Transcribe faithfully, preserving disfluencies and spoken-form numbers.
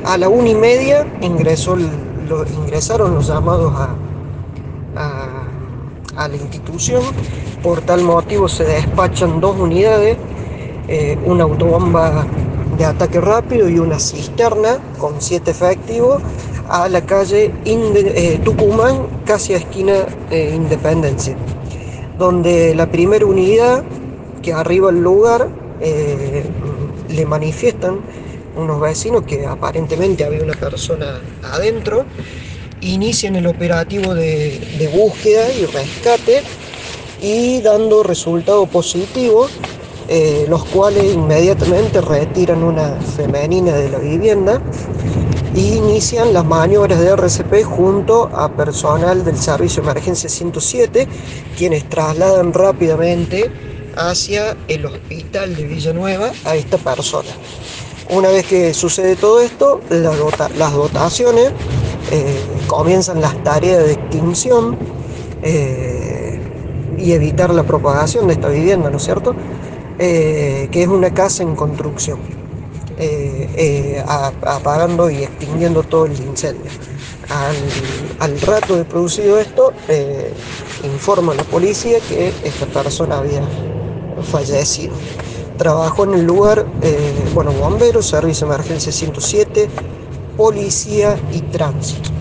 A la una y media ingresó el- lo- ingresaron los llamados a, a- a la institución. Por tal motivo se despachan dos unidades, eh, una autobomba de ataque rápido y una cisterna con siete efectivos a la calle Inde- eh, Tucumán, casi a esquina eh, Independencia, donde la primera unidad que arriba al lugar eh, le manifiestan unos vecinos que aparentemente había una persona adentro. Inician el operativo de, de búsqueda y rescate y dando resultado positivo, eh, los cuales inmediatamente retiran una femenina de la vivienda e inician las maniobras de R C P junto a personal del servicio de emergencia ciento siete, quienes trasladan rápidamente hacia el hospital de Villanueva a esta persona. Una vez que sucede todo esto, la dota- las dotaciones eh, comienzan las tareas de extinción eh, y evitar la propagación de esta vivienda, ¿no es cierto? Eh, que es una casa en construcción, eh, eh, a- apagando y extinguiendo todo el incendio. Al, al rato de producido esto, eh, informa a la policía que esta persona había fallecido. Trabajó en el lugar, eh, bueno, bomberos, servicio de emergencia ciento siete, policía y tránsito.